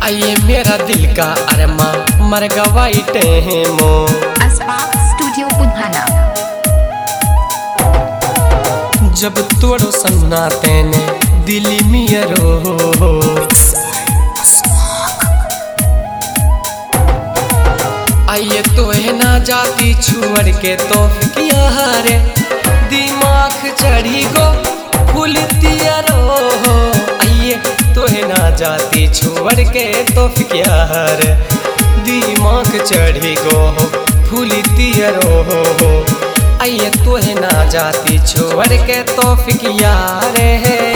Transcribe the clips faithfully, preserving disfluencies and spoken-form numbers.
आइए मेरा दिल का अरमा मर गवाई टेमो अस्पाक स्टूडियो बुधाना। जब तोड़ो सन्ना तेने दिली मियरो आइए तो है ना जाती छुअड़ के तो किया रे दिमाग चढ़ी गो फूलती रो आइए तो है ना जाती छुअड़ के तो क्या रे दिमाग चढ़ी गो फूलती रो आइए तो है ना जाती छोड़ के तो फिकिया रे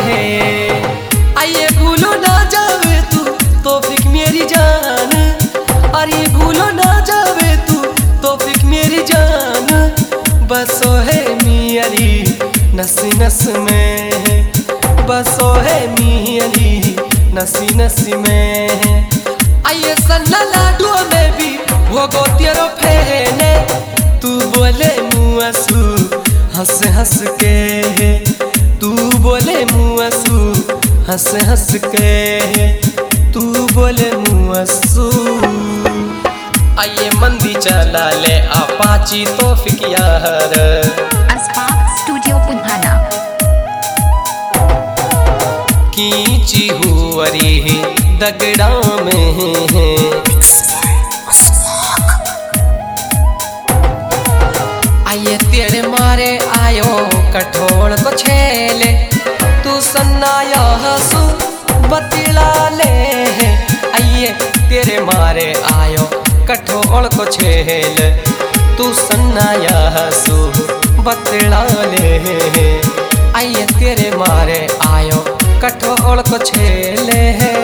आइए भूलो ना जावे तू तो फिक मेरी जान अरे भूलो ना जावे तू तो फिक मेरी जान बसो है मियारी नसी नस में बसो है मियारी नसी नसी में आइए सन्ना लाडू में भी वो गो तेरो फेने तू बोले मुआसू हंस हंस के तू बोले मुआसू हंस हंस के तू बोले मुआसू आइए मंदी चला ले अपाची तो फिकिया अस्पाक स्टूडियो बुधाना। कीची हुअरी दगड़ा में आइए तेरे मारे आयो कठोर को छेले तू सन्नाया हंसू बतिला ले आइए तेरे मारे आयो कठोर को छेल तू सन्नाया हंसू बतिला ले आइए तेरे मारे आयो कठोर को छेले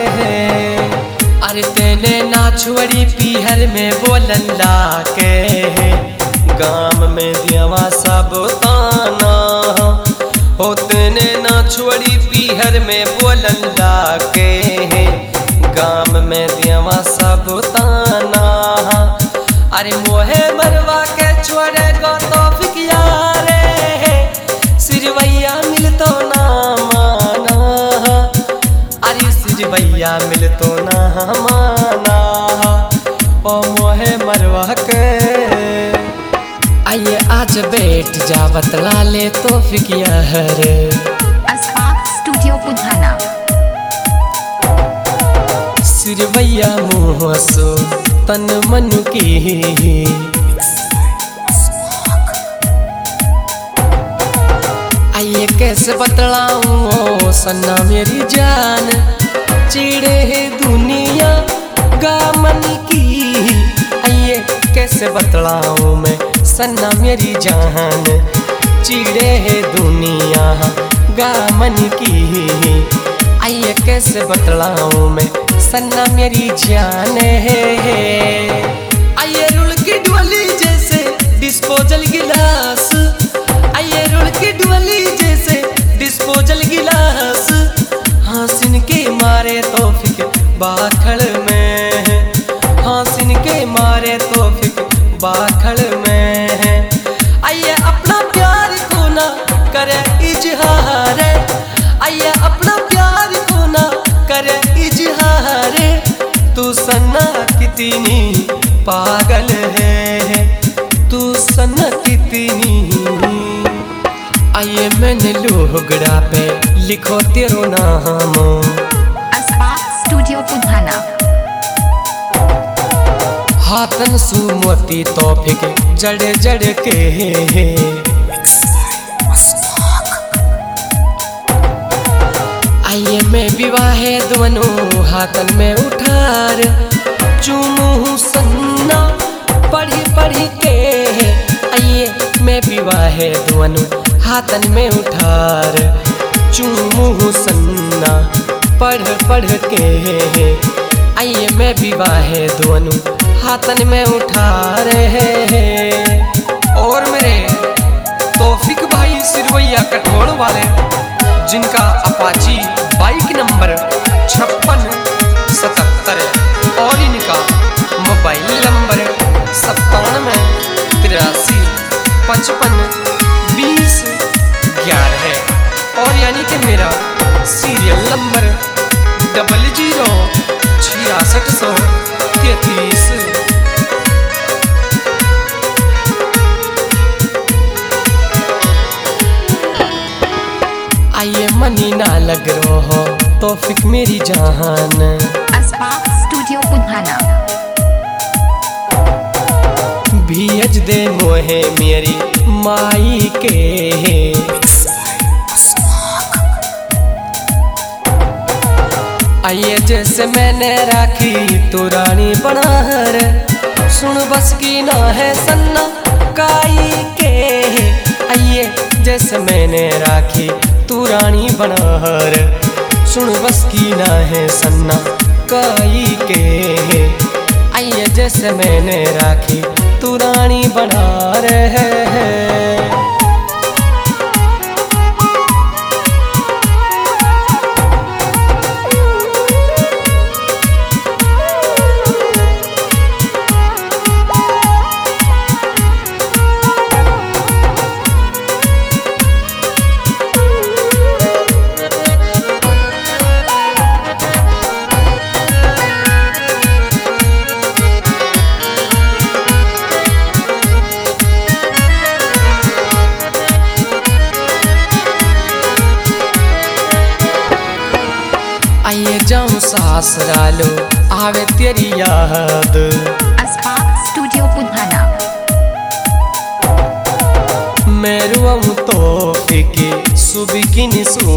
अरे तेने ना छुड़ी पीहर में बोलला के गाम में दियावा सब ताना हो तेने ना छोड़ी पीहर में बोलला के गाम में दियावा सब ताना अरे मोहे मरवा के छोड़े गो तो फिकिया रे सिरवैया मिल तो ना माना अरे सिरवैया मिल तो ना माना ओ मोहे मरवा के आइए आज बैठ जा बतला ले तो फिकिया रे अस्पाक स्टूडियो बुधाना। सिरवैया मुँह सो तन मन की आइए कैसे बतलाऊं सन्ना मेरी जान चिड़े है दुनिया गा मन की आइए कैसे बतलाऊं मैं सन्ना मेरी जान चिड़े है दुनिया गा मन की आइए कैसे बतलाऊं मैं सन्ना मेरी जान है आइए रुल की डोली जैसे डिस्पोजल गिलास आइए रुल की डोली जैसे डिस्पोजल गिलास हासिन के मारे तो फिक बाखड़ में हासिन के मारे तो फिक बाखड़ में आइए अपना प्यार को ना करे इजहार आइए अपना प्यार को ना करे इजहार तू सन्ना कितनी पागल है तू सन्ना कितनी आइए मैंने लोहगड़ा पे लिखो तेरो नाम अस्पाक स्टूडियो बुधाना। हाथन सुमती तो फिक जड़ जड़ के आइए मैं विवाहे दोनों हाथन में उठार चूमू सन्ना पढ़ी पढ़ी के आइए मैं विवाहे दोनों हाथन में उठार चूमू सन्ना पढ़ पढ़ के आइए मैं विवाहे दोनों हाथन में उठा रहे हैं और मेरे तौफिक भाई सिरवैया कठोर वाले जिनका अपाची बाइक नंबर छप्पन सतहत्तर और इनका मोबाइल नंबर सत्तानवे तिरासी पचपन बीस ग्यारह है और यानी कि मेरा सीरियल नंबर डबल जीरो छियासठ लग रहो तौफिक मेरी जान। अस्पाक स्टूडियो बुधाना। भेज दे मोहे मेरी माई के, आइए जैसे मैंने राखी तो रानी बनार, सुन बस की ना है सन्ना काई के। आइए जैसे मैंने राखी तू रानी बनार, सुन बस की ना है सन्ना काई के। आइए जैसे मैंने राखी तू रानी बनार है। आइए जाऊं सासरालो आवे तेरी याद। अस्पाक स्टूडियो बुधाना। मैं रुआऊं तौफिक सुबह की निसू,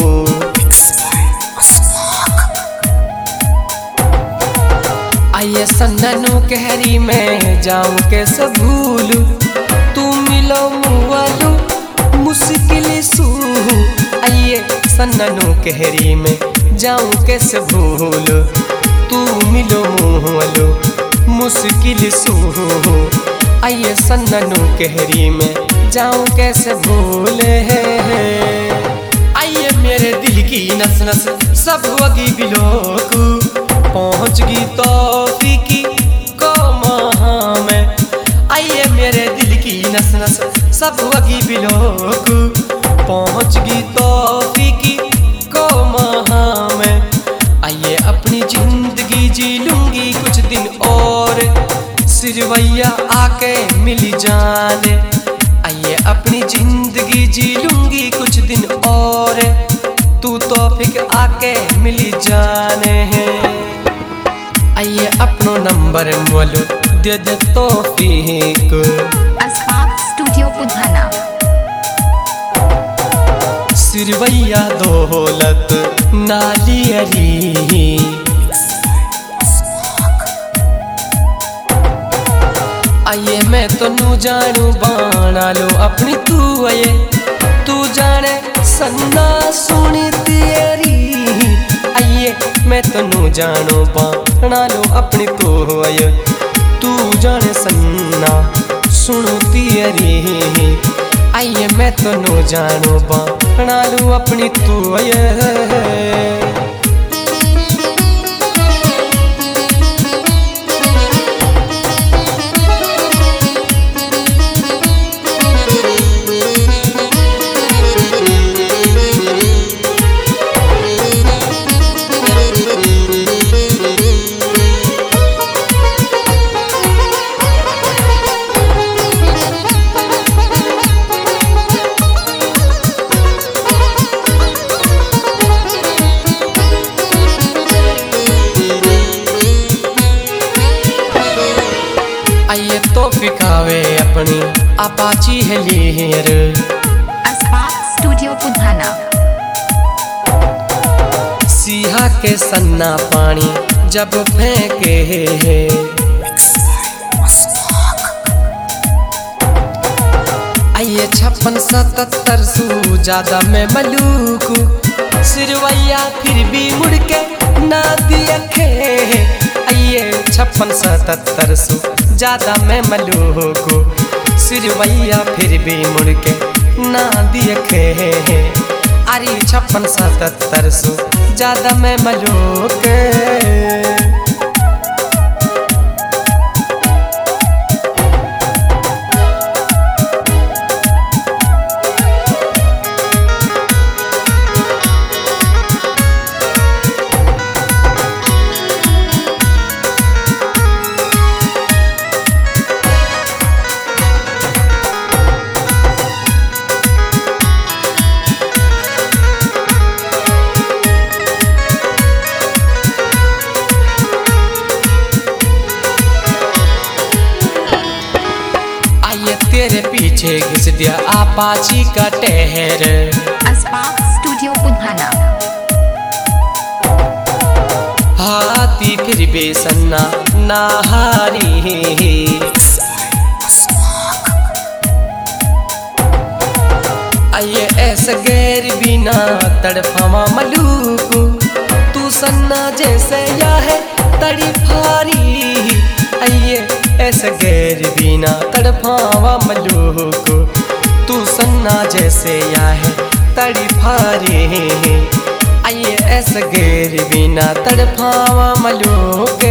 आइए सन्नू कहरी में जाऊं कैसे भूलू, तू मिलो मुआलू मुश्किल सू। आइए सन्नू कहरी में जाऊं कैसे भूल, तू मिलो मुहलो मुश्किल सू। आइए सन्नू कहरी में जाऊं कैसे भूल है। आइए मेरे दिल की नस नस सब वगी बिलोक, पहुंच गई तौफीक को महा में। आइए मेरे दिल की नस नस सब वगी बिलोक, पहुंच गई तौफीक को महा में। आइए अपनी जिंदगी जी लूंगी कुछ दिन और, सिरवैया आके मिल जाने। आइए अपनी जिंदगी जी लूंगी कुछ दिन और, तू तौफीक आके मिल जाने हैं। आइए अपनो नंबर मोलो दे दे तौफीक। अस्पाक स्टूडियो बुधाना। सिरवैया दौलत नाली अली, आइए मैं तो नू जानू बाना लो अपनी तू। आइए तू जाने सन्ना सुनी तेरी, आइए मैं तो नू जानू बाना लो अपनी तू। आइए तू जाने सन्ना सुनो तेरी, आइए मैं तो नो जानू बाना लू अपनी तू। आइए आइए तौफीक आवे अपनी अपाची हेलियर। अस्पाक स्टूडियो बुधाना। सिहा के सन्ना पानी जब फेंके, आइए छप्पन सतहत्तर सू ज्यादा में मलूक, सिरवैया फिर भी मुड़ के ना दिखे। आइए छप्पन सतहत्तर सू ज्यादा में मलूक, सिरवैया फिर भी मुड़ के ना दिखे। अरे छप्पन सतहत्तर सू ज्यादा में मलूक। भेज दिया अपाची का टहर। अस्पाक स्टूडियो बुधाना। हाथी फिर बेसन्ना नाहारी। आइए ऐसा गैर बिना तड़फावा मलूक, तू सन्ना जैसे या है तड़फारी। आइए ऐसा गैर बिना तड़फावा मलूक, तू सन्ना जैसे या है तड़फारी। आइए ऐसा गैर बिना तड़फावा मलूक।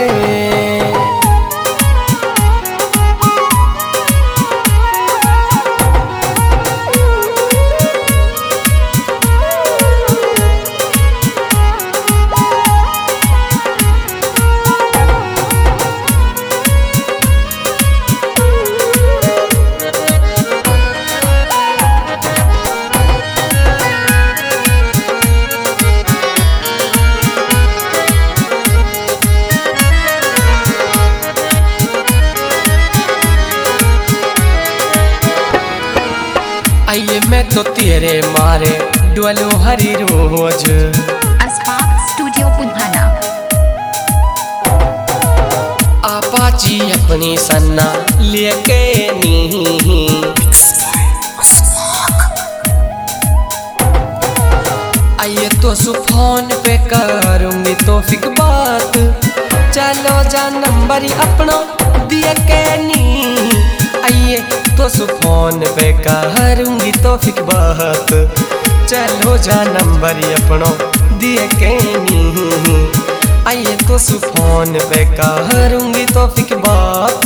आइए मैं तो तेरे मारे डुअलो हरी रोज। अस्पाक स्टूडियो बुधाना। अपाची अपनी सन्ना लेके नी। आइए तो सुफोन पे करूंगी तो फिक बात, चलो जा नंबर अपना दिया के नी। आइए तो सुफोन पे करूंगी तो फिक बात, चलो जा नंबर अपनो दिए के नी। आइए तो सुफोन पे करूंगी तो फिक बात।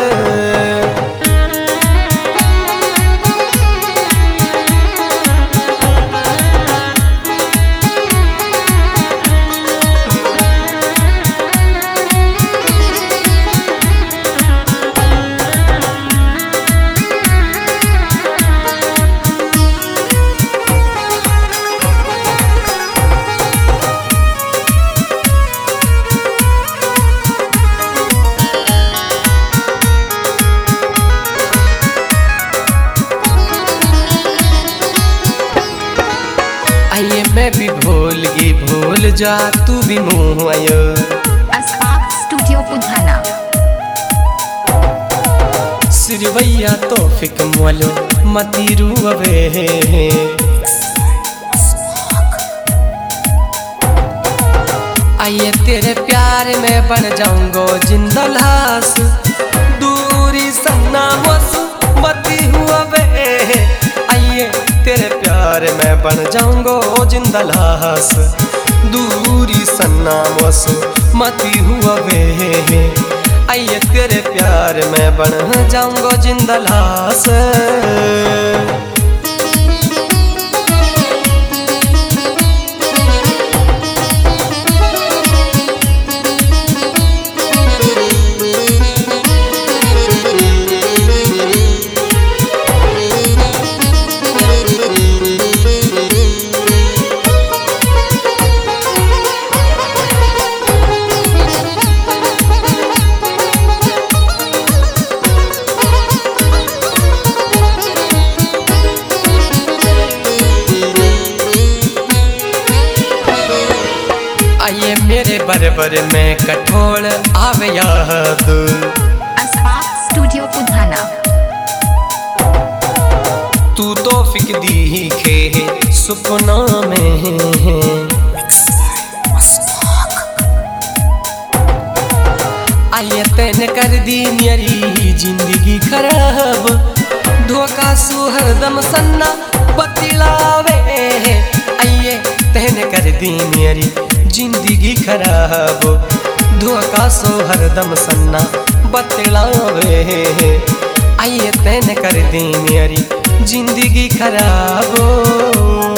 आइए मैं भी भूल गई भूल जा तू भी मुँह आयो। अस्पाक स्टूडियो बुधाना। सिरवैया तो फिक मोलो मती रुवे। आइए तेरे प्यार में बन जाऊंगो जिंदा लाश, दूरी सन्ना वसु मती हुवे। आइए तेरे प्यार में बन जाऊंगो जिंदा लाश, दूरी सन्ना वसु मती हुवे। आइए तेरे प्यार में बन जाऊंगो जिंदा लाश। आइए मेरे बरबर में कठोल आवे याद। अस्पाक स्टूडियो बुधाना। तू तो फिक दी खे सुपना में। आइए तैने कर दी मेरी जिंदगी खराब, धोखा सुहरदम सन्ना बतलावे। आइए तैने कर दी मेरी जिंदगी खराब, धोखा सो हरदम सन्ना बतलावे। आइए तैने कर दी मेरी जिंदगी खराब।